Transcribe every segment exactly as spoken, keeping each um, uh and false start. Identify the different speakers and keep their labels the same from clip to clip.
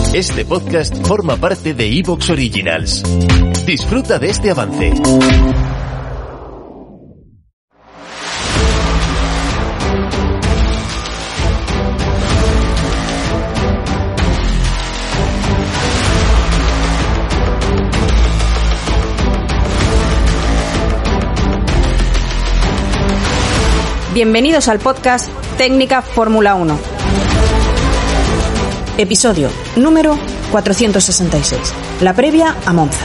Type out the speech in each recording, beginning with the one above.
Speaker 1: Este podcast forma parte de iVoox Originals. Disfruta de este avance.
Speaker 2: Bienvenidos al podcast Técnica Fórmula uno. Episodio número cuatrocientos sesenta y seis. La previa a Monza.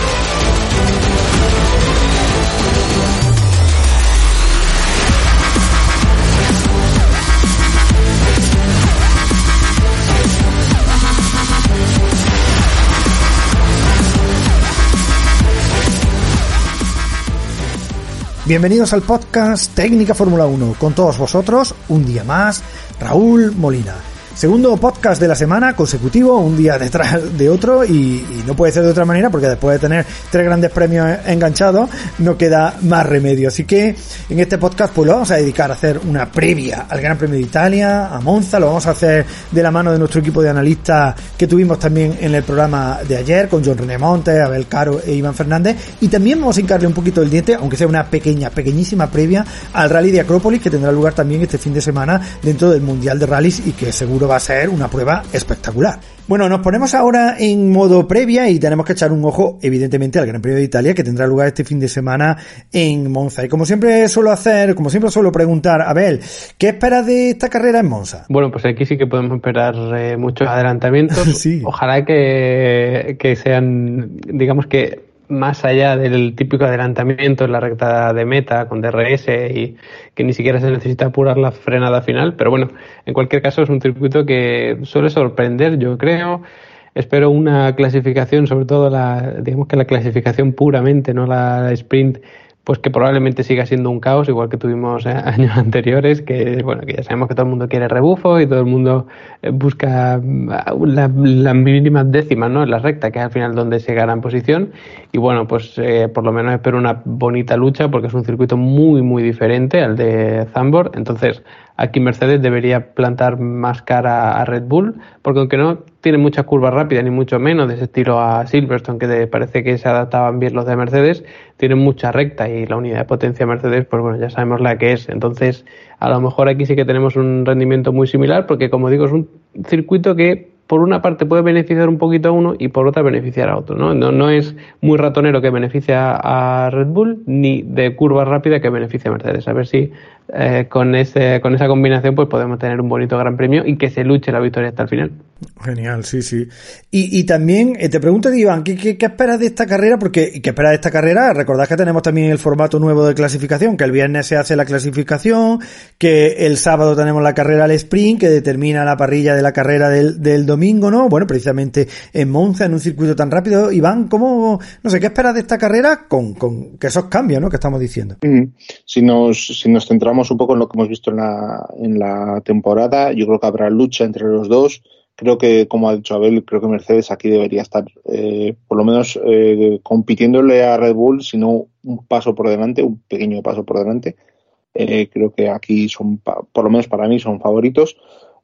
Speaker 3: Bienvenidos al podcast Técnica Fórmula uno, con todos vosotros, un día más, Raúl Molina. Segundo podcast de la semana consecutivo, un día detrás de otro, y, y no puede ser de otra manera porque después de tener tres grandes premios enganchados no queda más remedio. Así que en este podcast pues lo vamos a dedicar a hacer una previa al Gran Premio de Italia, a Monza. Lo vamos a hacer de la mano de nuestro equipo de analistas que tuvimos también en el programa de ayer, con John René Montes, Abel Caro e Iván Fernández, y también vamos a hincarle un poquito el diente, aunque sea una pequeña, pequeñísima previa al Rally de Acrópolis, que tendrá lugar también este fin de semana dentro del Mundial de Rallys y que seguro va a ser una prueba espectacular. Bueno, nos ponemos ahora en modo previa y tenemos que echar un ojo, evidentemente, al Gran Premio de Italia, que tendrá lugar este fin de semana en Monza. Y como siempre suelo hacer, como siempre suelo preguntar, Abel, ¿qué esperas de esta carrera en Monza?
Speaker 4: Bueno, pues aquí sí que podemos esperar eh, muchos adelantamientos.
Speaker 3: Sí.
Speaker 4: Ojalá que, que sean, digamos que más allá del típico adelantamiento en la recta de meta con D R S y que ni siquiera se necesita apurar la frenada final, pero bueno, en cualquier caso es un circuito que suele sorprender, yo creo. Espero una clasificación, sobre todo la, digamos que la clasificación puramente, no la sprint, pues que probablemente siga siendo un caos, igual que tuvimos eh, años anteriores, que bueno, que ya sabemos que todo el mundo quiere rebufo y todo el mundo eh, busca las la mínimas décimas, ¿no?, en la recta, que es al final donde se gana en posición. Y bueno, pues eh, por lo menos espero una bonita lucha, porque es un circuito muy muy diferente al de Zandvoort. Entonces aquí Mercedes debería plantar más cara a Red Bull, porque aunque no tiene muchas curvas rápidas, ni mucho menos de ese estilo a Silverstone, que parece que se adaptaban bien los de Mercedes, tienen mucha recta y la unidad de potencia Mercedes, pues bueno, ya sabemos la que es. Entonces, a lo mejor aquí sí que tenemos un rendimiento muy similar, porque como digo, es un circuito que por una parte puede beneficiar un poquito a uno y por otra beneficiar a otro, ¿no? No, no es muy ratonero que beneficia a Red Bull, ni de curva rápida que beneficia a Mercedes. A ver si eh, con ese con esa combinación pues podemos tener un bonito gran premio y que se luche la victoria hasta el final.
Speaker 3: Genial, sí, sí. Y, y también eh, te pregunto, Iván, ¿qué, qué, ¿qué esperas de esta carrera? Porque, ¿qué esperas de esta carrera? Recordad que tenemos también el formato nuevo de clasificación, que el viernes se hace la clasificación, que el sábado tenemos la carrera al sprint, que determina la parrilla de la carrera del, del domingo, ¿no? Bueno, precisamente en Monza, en un circuito tan rápido. Iván, ¿cómo, no sé, qué esperas de esta carrera con, con que esos cambios, ¿no?, que estamos diciendo?
Speaker 5: Si nos, si nos centramos un poco en lo que hemos visto en la, en la temporada, yo creo que habrá lucha entre los dos. Creo que, como ha dicho Abel, creo que Mercedes aquí debería estar eh, por lo menos eh, compitiéndole a Red Bull, si no un paso por delante, un pequeño paso por delante. Eh, creo que aquí son, por lo menos para mí, son favoritos.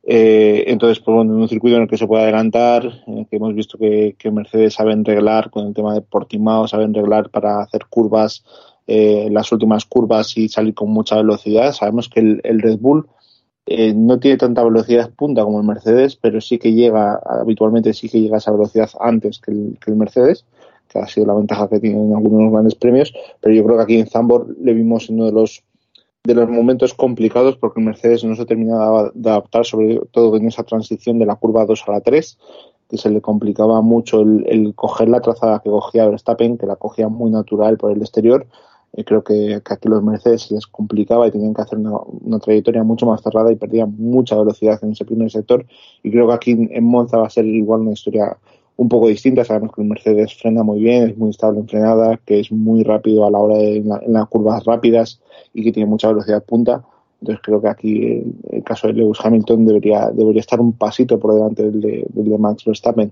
Speaker 5: Eh, entonces, pues bueno, en un circuito en el que se puede adelantar, en el que hemos visto que, que Mercedes saben reglar con el tema de Portimao, saben reglar para hacer curvas, eh, las últimas curvas y salir con mucha velocidad. Sabemos que el, el Red Bull Eh, no tiene tanta velocidad punta como el Mercedes, pero sí que llega, habitualmente sí que llega a esa velocidad antes que el, que el Mercedes, que ha sido la ventaja que tiene en algunos grandes premios. Pero yo creo que aquí en Zandvoort le vimos en uno de los de los momentos complicados, porque el Mercedes no se terminaba de adaptar, sobre todo en esa transición de la curva dos a la tres, que se le complicaba mucho el, el coger la trazada que cogía Verstappen, que la cogía muy natural por el exterior. Eh, creo que, que aquí los Mercedes se les complicaba y tenían que hacer una, una trayectoria mucho más cerrada y perdían mucha velocidad en ese primer sector. Y creo que aquí en, en Monza va a ser igual una historia un poco distinta. Sabemos que el Mercedes frena muy bien, es muy estable en frenada, que es muy rápido a la hora de en, la, en las curvas rápidas y que tiene mucha velocidad punta. Entonces creo que aquí el, el caso de Lewis Hamilton debería debería estar un pasito por delante del de, del de Max Verstappen.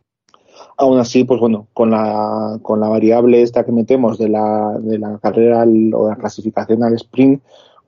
Speaker 5: Aún así, pues bueno, con la con la variable esta que metemos de la de la carrera al, o de la clasificación al sprint,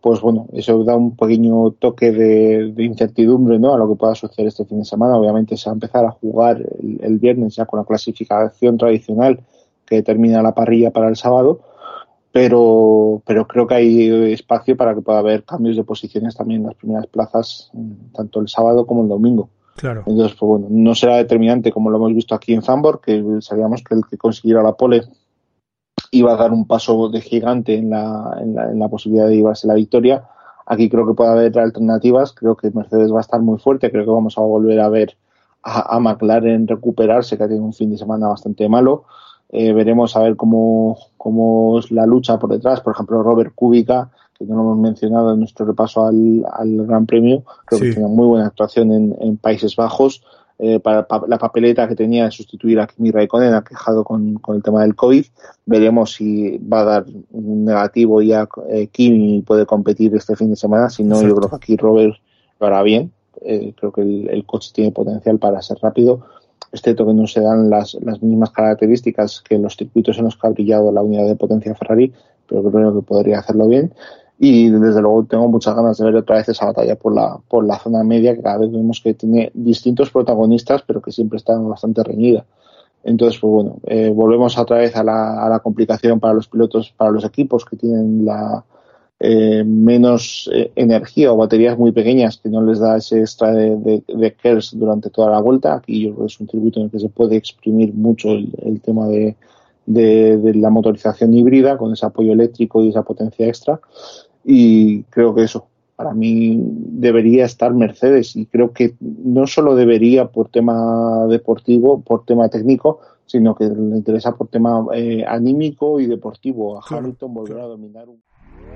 Speaker 5: pues bueno, eso da un pequeño toque de, de incertidumbre, ¿no?, a lo que pueda suceder este fin de semana. Obviamente se va a empezar a jugar el, el viernes ya con la clasificación tradicional que determina la parrilla para el sábado, pero pero creo que hay espacio para que pueda haber cambios de posiciones también en las primeras plazas, tanto el sábado como el domingo.
Speaker 3: Claro.
Speaker 5: Entonces, pues bueno, no será determinante como lo hemos visto aquí en Zandvoort, que sabíamos que el que consiguiera la pole iba a dar un paso de gigante en la, en la, en la posibilidad de llevarse la victoria. Aquí creo que puede haber alternativas, creo que Mercedes va a estar muy fuerte, creo que vamos a volver a ver a, a McLaren recuperarse, que ha tenido un fin de semana bastante malo. Eh, veremos a ver cómo, cómo es la lucha por detrás. Por ejemplo, Robert Kubica, que no lo hemos mencionado en nuestro repaso al, al Gran Premio, creo sí. que tiene muy buena actuación en, en Países Bajos. Eh, para pa, la papeleta que tenía de sustituir a Kimi Raikkonen, ha quejado con, con el tema del COVID. Veremos si va a dar un negativo y ya eh, Kimi puede competir este fin de semana. Si no, Exacto. yo creo que aquí Robert lo hará bien. Eh, creo que el, el coche tiene potencial para ser rápido, excepto que no se dan las, las mismas características que en los circuitos en los que ha brillado la unidad de potencia Ferrari, pero creo que podría hacerlo bien. Y desde luego tengo muchas ganas de ver otra vez esa batalla por la por la zona media, que cada vez vemos que tiene distintos protagonistas, pero que siempre está bastante reñida. Entonces, pues bueno, eh, volvemos otra vez a la, a la complicación para los pilotos, para los equipos que tienen la eh, menos eh, energía o baterías muy pequeñas, que no les da ese extra de, de, de KERS durante toda la vuelta. Aquí yo creo que es un circuito en el que se puede exprimir mucho el, el tema de De, de la motorización híbrida con ese apoyo eléctrico y esa potencia extra, y creo que eso para mí debería estar Mercedes, y creo que no solo debería por tema deportivo, por tema técnico, sino que le interesa por tema eh, anímico y deportivo. A Hamilton volver a dominar un...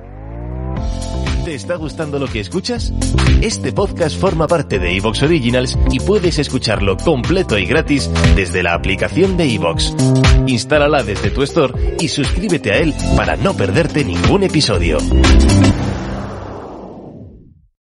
Speaker 1: ¿Te está gustando lo que escuchas? Este podcast forma parte de iVoox Originals y puedes escucharlo completo y gratis desde la aplicación de iVoox. Instálala desde tu store y suscríbete a él para no perderte ningún episodio.